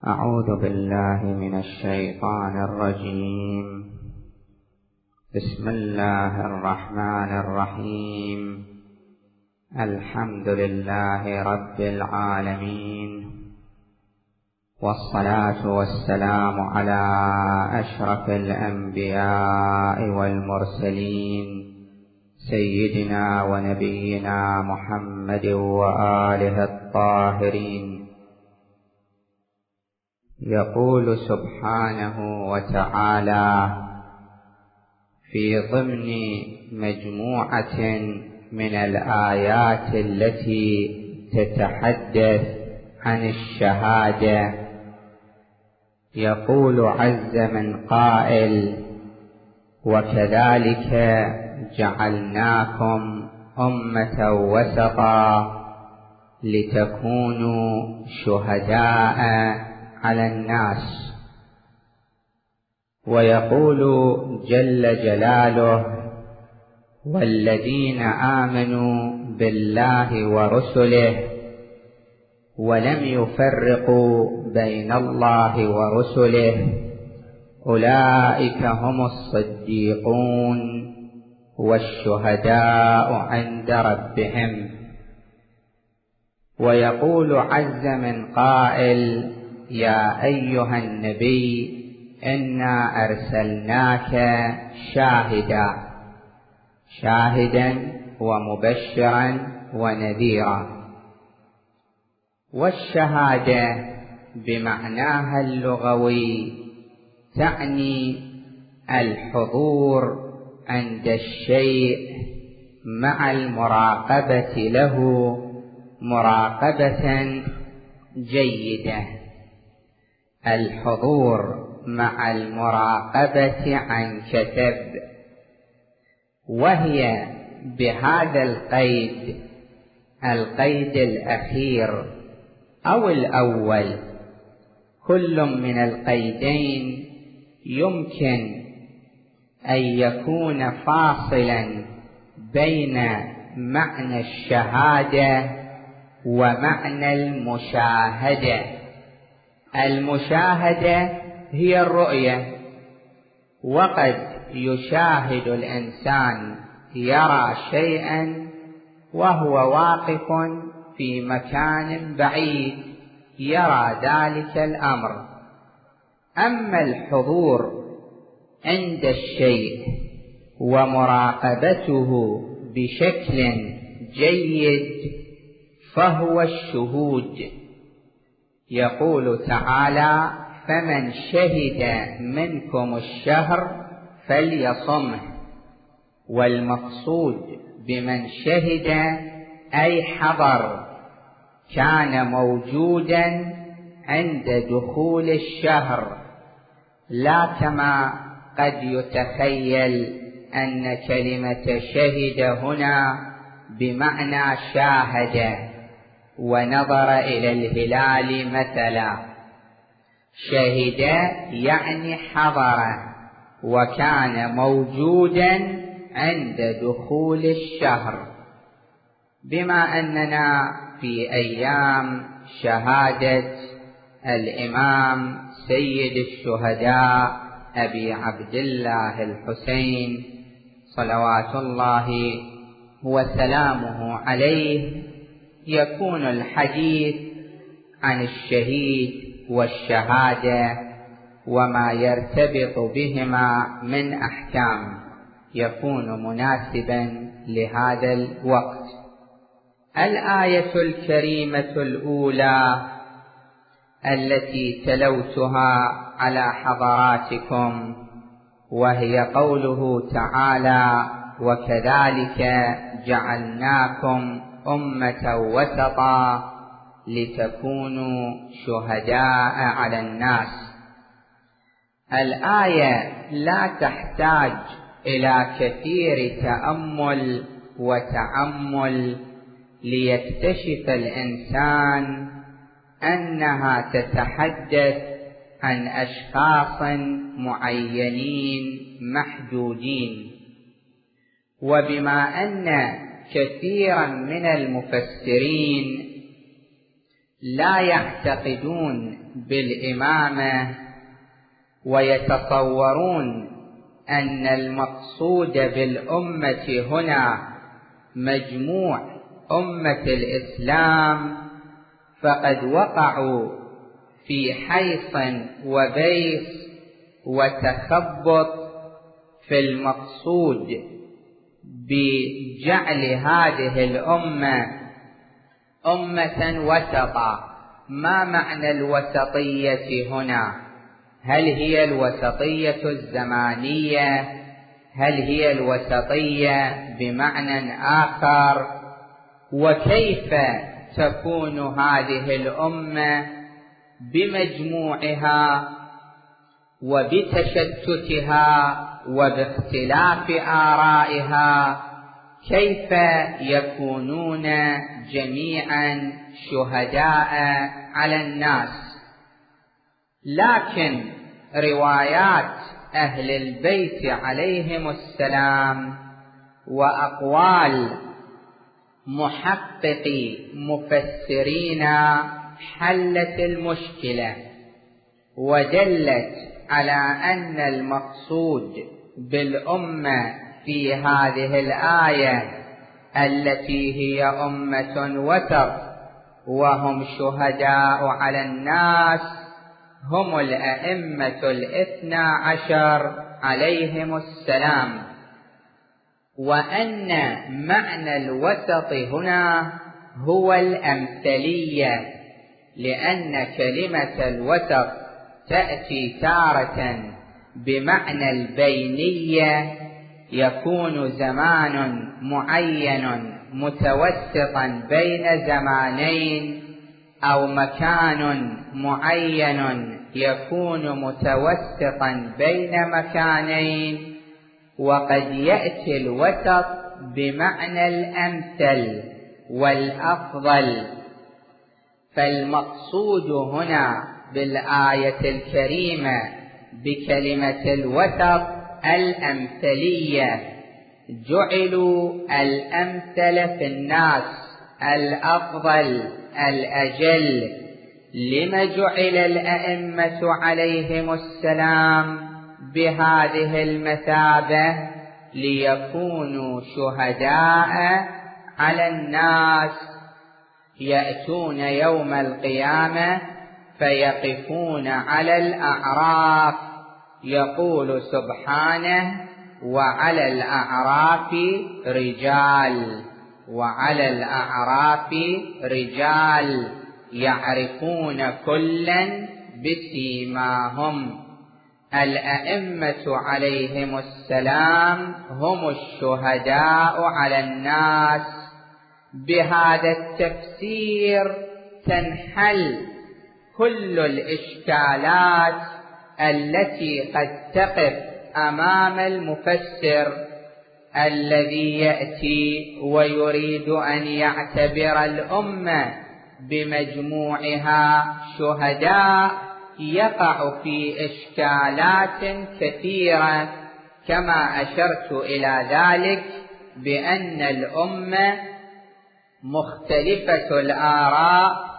أعوذ بالله من الشيطان الرجيم. بسم الله الرحمن الرحيم. الحمد لله رب العالمين، والصلاة والسلام على أشرف الأنبياء والمرسلين سيدنا ونبينا محمد وآله الطاهرين. يقول سبحانه وتعالى في ضمن مجموعة من الآيات التي تتحدث عن الشهادة، يقول عز من قائل: وكذلك جعلناكم أمة وسطا لتكونوا شهداء على الناس. ويقول جل جلاله: والذين آمنوا بالله ورسله ولم يفرقوا بين الله ورسله أولئك هم الصديقون والشهداء عند ربهم. ويقول عز من قائل: يا أيها النبي إنا أرسلناك شاهدا ومبشرا ونذيرا. والشهادة بمعناها اللغوي تعني الحضور عند الشيء مع المراقبة له مراقبة جيدة. الحضور مع المراقبة عن كثب، وهي بهذا القيد الأخير أو الأول، كل من القيدين يمكن أن يكون فاصلا بين معنى الشهادة ومعنى المشاهدة. المشاهدة هي الرؤية، وقد يشاهد الإنسان، يرى شيئا وهو واقف في مكان بعيد يرى ذلك الأمر. أما الحضور عند الشيء ومراقبته بشكل جيد فهو الشهود. يقول تعالى: فمن شهد منكم الشهر فليصمه. والمقصود بمن شهد أي حضر، كان موجودا عند دخول الشهر، لا كما قد يتخيل أن كلمة شهد هنا بمعنى شاهد ونظر إلى الهلال مثلا. شهد يعني حضر وكان موجودا عند دخول الشهر. بما أننا في أيام شهادة الإمام سيد الشهداء أبي عبد الله الحسين صلوات الله وسلامه عليه، يكون الحديث عن الشهيد والشهادة وما يرتبط بهما من أحكام، يكون مناسبا لهذا الوقت. الآية الكريمة الأولى التي تلوتها على حضراتكم، وهي قوله تعالى: وكذلك جعلناكم أمة وسطا لتكونوا شهداء على الناس. الآية لا تحتاج إلى كثير تأمل وتعمل ليكتشف الإنسان أنها تتحدث عن أشخاص معينين محدودين. وبما أن كثيرا من المفسرين لا يعتقدون بالإمامة ويتصورون أن المقصود بالأمة هنا مجموع أمة الإسلام، فقد وقعوا في حيص وبيص وتخبط في المقصود بجعل هذه الأمة أمة وسطا. ما معنى الوسطية هنا؟ هل هي الوسطية الزمانية؟ هل هي الوسطية بمعنى آخر؟ وكيف تكون هذه الأمة بمجموعها وبتشتتها وباختلاف آرائها، كيف يكونون جميعا شهداء على الناس؟ لكن روايات أهل البيت عليهم السلام وأقوال محققي مفسرين حلت المشكلة ودلت على أن المقصود بالأمة في هذه الآية التي هي أمة وسط وهم شهداء على الناس هم الأئمة 12 عليهم السلام، وأن معنى الوسط هنا هو الأمثلية، لأن كلمة الوسط تأتي تارة بمعنى البينية، يكون زمان معين متوسطا بين زمانين، أو مكان معين يكون متوسطا بين مكانين. وقد يأتي الوسط بمعنى الأمثل والأفضل. فالمقصود هنا بالآية الكريمة بكلمة الوسط الأمثلية، جعلوا الأمثل في الناس، الأفضل الأجل. لما جعل الأئمة عليهم السلام بهذه المثابة؟ ليكونوا شهداء على الناس، يأتون يوم القيامة فيقفون على الأعراف، يقول سبحانه: وعلى الأعراف رجال، وعلى الأعراف رجال يعرفون كلا بسيماهم. الأئمة عليهم السلام هم الشهداء على الناس. بهذا التفسير تنحل كل الإشكالات التي قد تقف أمام المفسر الذي يأتي ويريد أن يعتبر الأمة بمجموعها شهداء، يقع في إشكالات كثيرة، كما أشرت إلى ذلك بأن الأمة مختلفة الآراء،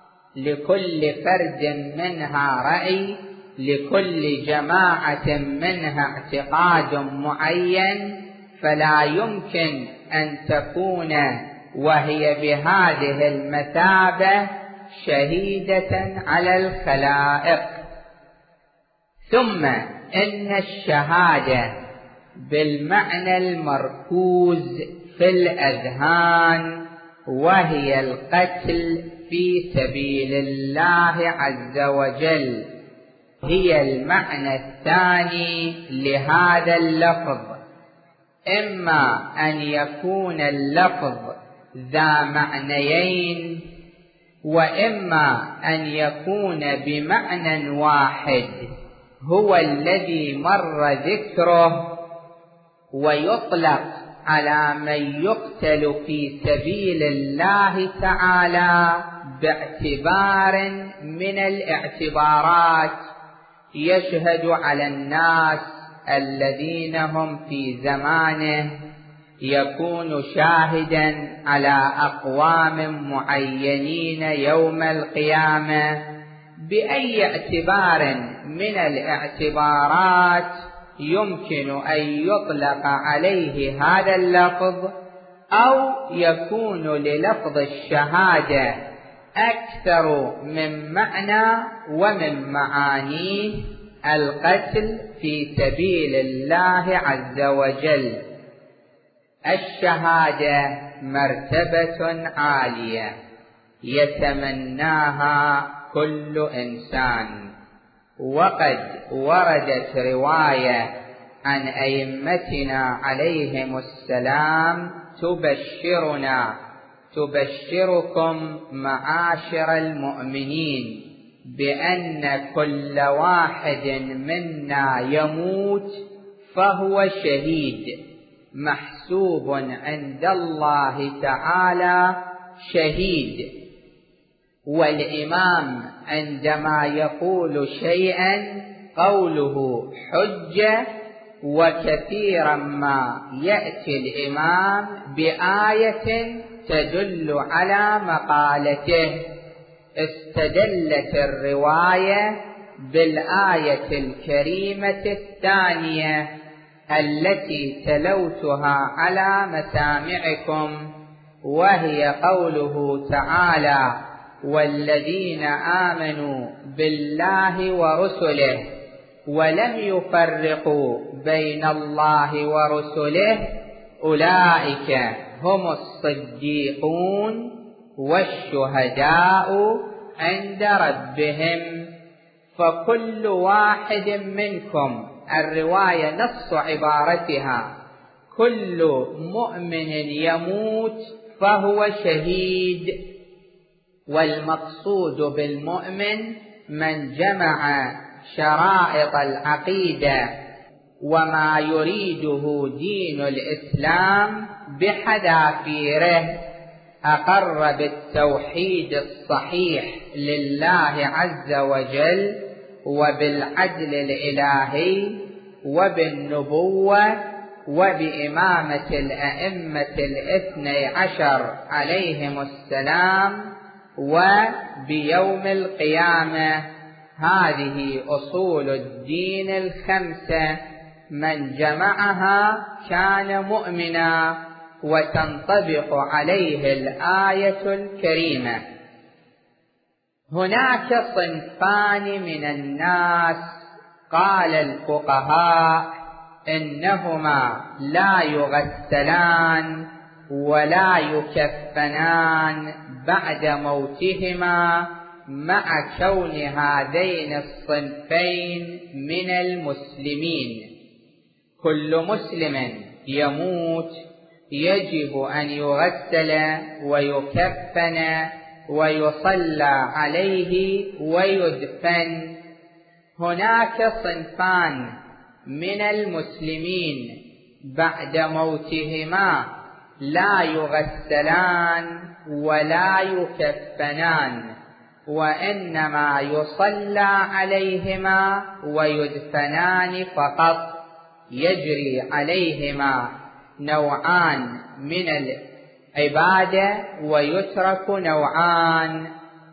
لكل فرد منها رأي، لكل جماعة منها اعتقاد معين، فلا يمكن أن تكون وهي بهذه المثابة شهيدة على الخلائق. ثم إن الشهادة بالمعنى المركوز في الأذهان، وهي القتل في سبيل الله عز وجل، هي المعنى الثاني لهذا اللفظ. إما أن يكون اللفظ ذا معنيين، وإما أن يكون بمعنى واحد هو الذي مر ذكره، ويطلق على من يقتل في سبيل الله تعالى باعتبار من الاعتبارات، يشهد على الناس الذين هم في زمانه، يكون شاهدا على أقوام معينين يوم القيامة بأي اعتبار من الاعتبارات يمكن أن يطلق عليه هذا اللفظ، أو يكون للفظ الشهادة أكثر من معنى ومن معانيه القتل في سبيل الله عز وجل. الشهادة مرتبة عالية يتمناها كل إنسان، وقد وردت رواية عن أئمتنا عليهم السلام تبشركم معاشر المؤمنين بأن كل واحد منا يموت فهو شهيد محسوب عند الله تعالى شهيد. والإمام عندما يقول شيئا قوله حجة، وكثيرا ما يأتي الإمام بآية تدل على مقالته. استدلت الرواية بالآية الكريمة الثانية التي تلوتها على مسامعكم، وهي قوله تعالى: والذين آمنوا بالله ورسله ولم يفرقوا بين الله ورسله أولئك هم الصديقون والشهداء عند ربهم. فكل واحد منكم، الرواية نص عبارتها: كل مؤمن يموت فهو شهيد. والمقصود بالمؤمن من جمع شرائط العقيدة وما يريده دين الإسلام بحذافيره، أقر بالتوحيد الصحيح لله عز وجل وبالعدل الإلهي وبالنبوة وبإمامة الأئمة 12 عليهم السلام وبيوم القيامة. هذه أصول الدين 5، من جمعها كان مؤمنا، وتنطبق عليه الآية الكريمة. هناك صنفان من الناس قال الفقهاء إنهما لا يغسلان ولا يكفنان بعد موتهما، مع كون هذين الصنفين من المسلمين. كل مسلم يموت يجب أن يغسل ويكفن ويصلى عليه ويدفن. هناك صنفان من المسلمين بعد موتهما لا يغسلان ولا يكفنان، وإنما يصلى عليهما ويدفنان فقط. يجري عليهما نوعان من العبادة ويترك نوعان.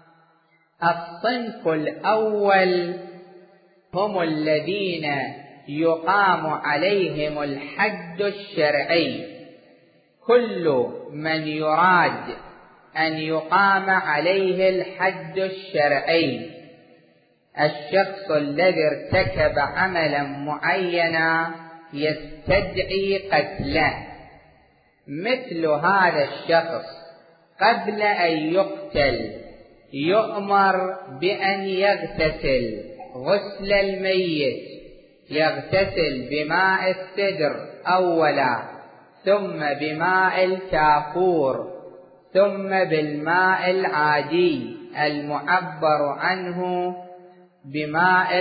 الصنف الأول هم الذين يقام عليهم الحد الشرعي. كل من يراد أن يقام عليه الحد الشرعي، الشخص الذي ارتكب عملا معينا يستدعي قتله، مثل هذا الشخص قبل أن يقتل يؤمر بأن يغتسل غسل الميت، يغتسل بماء السدر أولا، ثم بماء الكافور، ثم بالماء العادي المعبر عنه بماء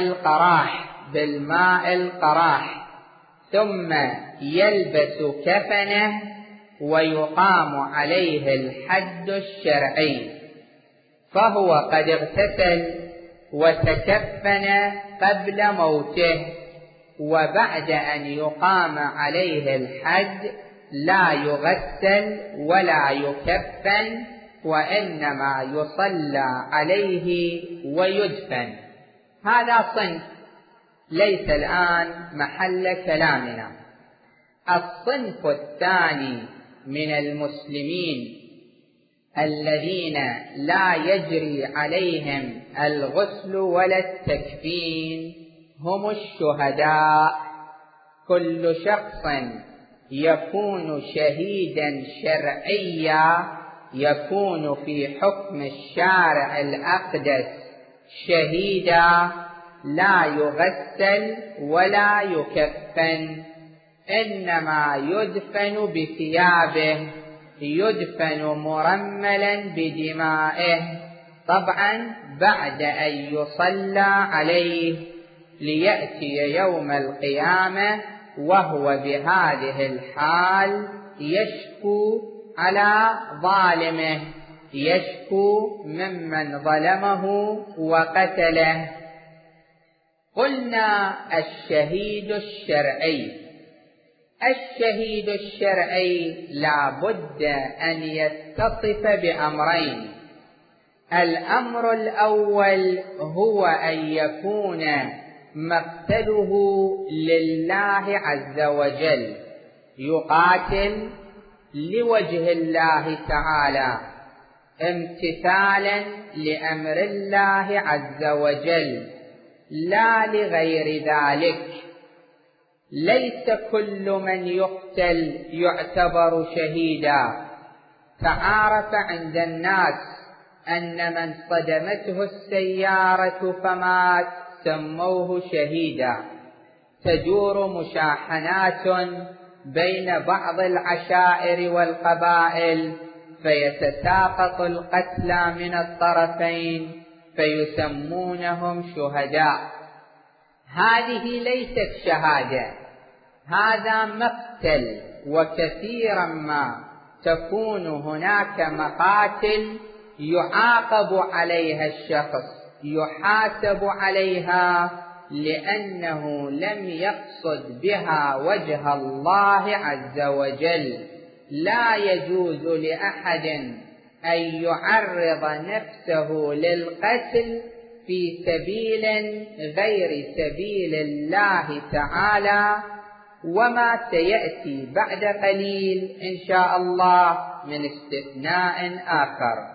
القراح، ثم يلبس كفنه ويقام عليه الحد الشرعي. فهو قد اغتسل وتكفن قبل موته، وبعد أن يقام عليه الحد لا يغسل ولا يكفن، وإنما يصلى عليه ويدفن. هذا صنف ليس الآن محل كلامنا. الصنف الثاني من المسلمين الذين لا يجري عليهم الغسل ولا التكفين هم الشهداء. كل شخص يكون شهيدا شرعيا يكون في حكم الشارع الأقدس شهيدا، لا يغسل ولا يكفن، إنما يدفن بثيابه، يدفن مرملا بدمائه، طبعا بعد أن يصلى عليه، ليأتي يوم القيامة وهو بهذه الحال يشكو على ظالمه، يشكو ممن ظلمه وقتله. قلنا الشهيد الشرعي. الشهيد الشرعي لا بد أن يتصف بأمرين. الأمر الأول هو أن يكون مقتله لله عز وجل، يقاتل لوجه الله تعالى امتثالا لأمر الله عز وجل لا لغير ذلك. ليس كل من يقتل يعتبر شهيدا. تعارف عند الناس أن من صدمته السيارة فمات سموه شهيدا. تدور مشاحنات بين بعض العشائر والقبائل، فيتساقط القتلى من الطرفين فيسمونهم شهداء. هذه ليست شهادة، هذا مقتل. وكثيرا ما تكون هناك مقاتل يعاقب عليها الشخص، يحاسب عليها، لأنه لم يقصد بها وجه الله عز وجل. لا يجوز لأحد أن يعرض نفسه للقتل في سبيل غير سبيل الله تعالى، وما سيأتي بعد قليل إن شاء الله من استثناء آخر.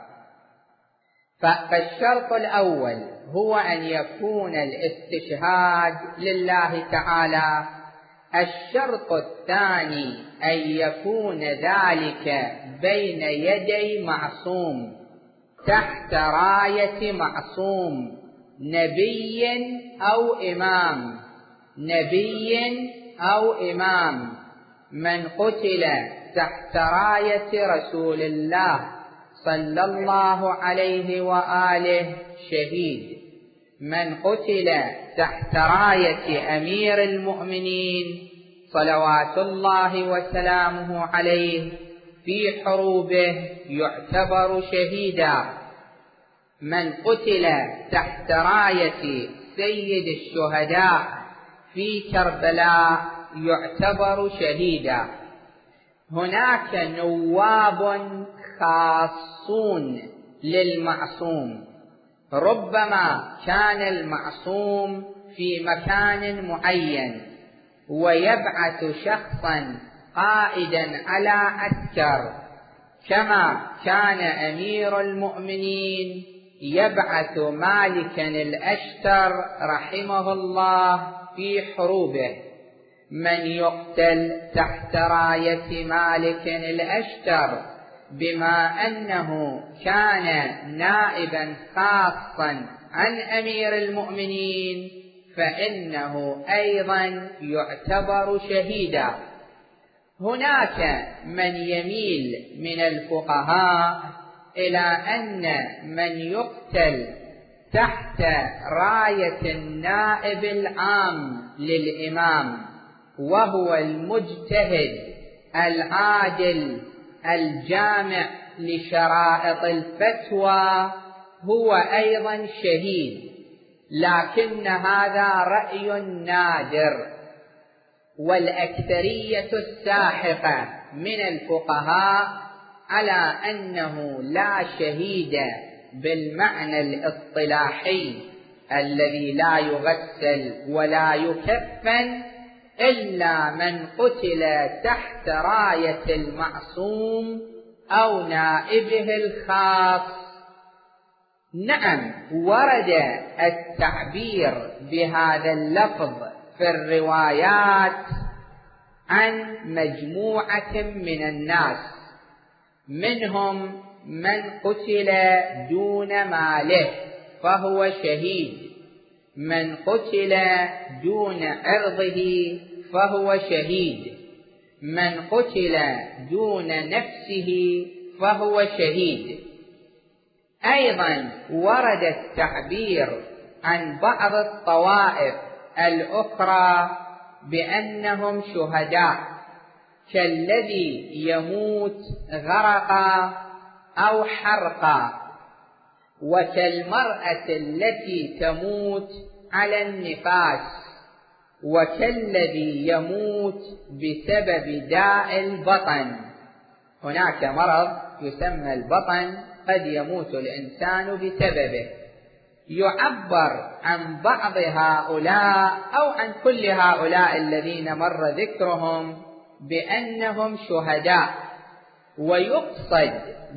فالشرط الأول هو أن يكون الاستشهاد لله تعالى. الشرط الثاني أن يكون ذلك بين يدي معصوم، تحت راية معصوم، نبي أو إمام، نبي أو إمام. من قتل تحت راية رسول الله صلى الله عليه وآله شهيد. من قتل تحت راية أمير المؤمنين صلوات الله وسلامه عليه في حروبه يعتبر شهيدا. من قتل تحت راية سيد الشهداء في كربلاء يعتبر شهيدا. هناك نواب خاصون للمعصوم. ربما كان المعصوم في مكان معين ويبعث شخصا قائدا على عسكر، كما كان أمير المؤمنين يبعث مالكا الأشتر رحمه الله في حروبه. من يقتل تحت راية مالك الأشتر بما أنه كان نائبا خاصا عن أمير المؤمنين فإنه أيضا يعتبر شهيدا. هناك من يميل من الفقهاء إلى أن من يقتل تحت راية النائب العام للإمام، وهو المجتهد العادل الجامع لشرائط الفتوى، هو أيضا شهيد. لكن هذا رأي نادر، والأكثرية الساحقة من الفقهاء على أنه لا شهيد بالمعنى الاصطلاحي الذي لا يغسل ولا يكفن إلا من قتل تحت راية المعصوم أو نائبه الخاص. نعم، ورد التعبير بهذا اللفظ في الروايات عن مجموعة من الناس، منهم من قتل دون ماله فهو شهيد، من قتل دون عرضه فهو شهيد، من قتل دون نفسه فهو شهيد. أيضا ورد التعبير عن بعض الطوائف الأخرى بأنهم شهداء، كالذي يموت غرقا أو حرقا، وكالمرأة التي تموت على النفاس، وكالذي يموت بسبب داء البطن. هناك مرض يسمى البطن قد يموت الإنسان بسببه. يعبر عن بعض هؤلاء أو عن كل هؤلاء الذين مر ذكرهم بأنهم شهداء، ويقصد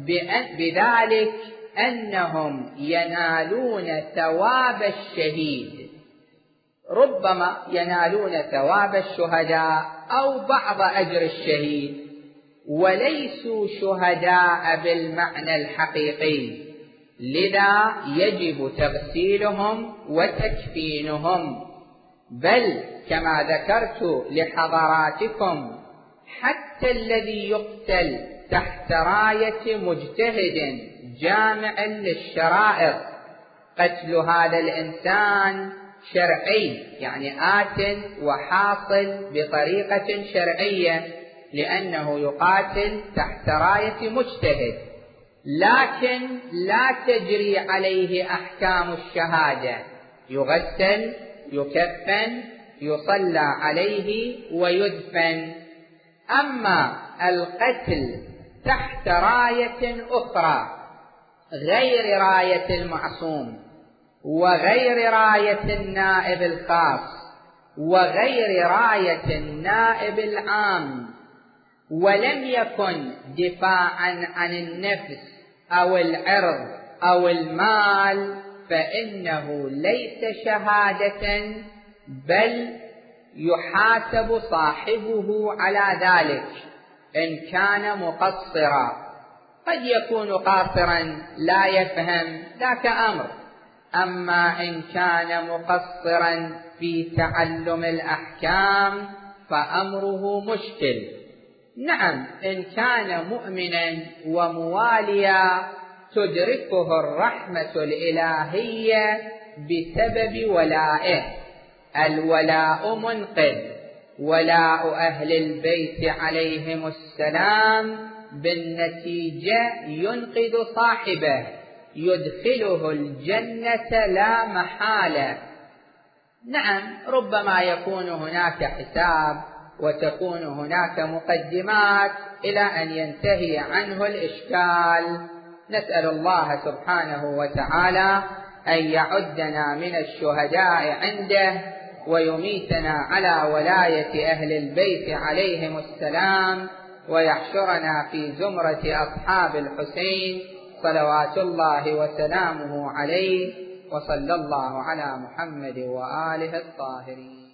بذلك أنهم ينالون ثواب الشهيد، ربما ينالون ثواب الشهداء أو بعض أجر الشهيد، وليسوا شهداء بالمعنى الحقيقي، لذا يجب تغسيلهم وتكفينهم. بل كما ذكرت لحضراتكم حتى الذي يقتل تحت راية مجتهد جامع للشرائط، قتل هذا الإنسان شرعي، يعني آت وحاصل بطريقة شرعية، لأنه يقاتل تحت راية مجتهد، لكن لا تجري عليه أحكام الشهادة، يغسل، يكفن، يصلى عليه ويدفن. أما القتل تحت راية أخرى غير راية المعصوم، وغير راية النائب الخاص، وغير راية النائب العام، ولم يكن دفاعا عن النفس أو العرض أو المال، فإنه ليس شهادة، بل يحاسب صاحبه على ذلك إن كان مقصرا. قد يكون قاصرا لا يفهم، ذاك أمر، أما إن كان مقصرا في تعلم الأحكام فأمره مشكل. نعم، إن كان مؤمنا ومواليا تدركه الرحمة الإلهية بسبب ولائه. الولاء منقذ، ولاء أهل البيت عليهم السلام بالنتيجة ينقذ صاحبه، يدخله الجنة لا محالة. نعم، ربما يكون هناك حساب وتكون هناك مقدمات إلى أن ينتهي عنه الإشكال. نسأل الله سبحانه وتعالى أن يعدنا من الشهداء عنده، ويميتنا على ولاية أهل البيت عليهم السلام، ويحشرنا في زمرة أصحاب الحسين صلوات الله وسلامه عليه، وصلى الله على محمد وآله الطاهرين.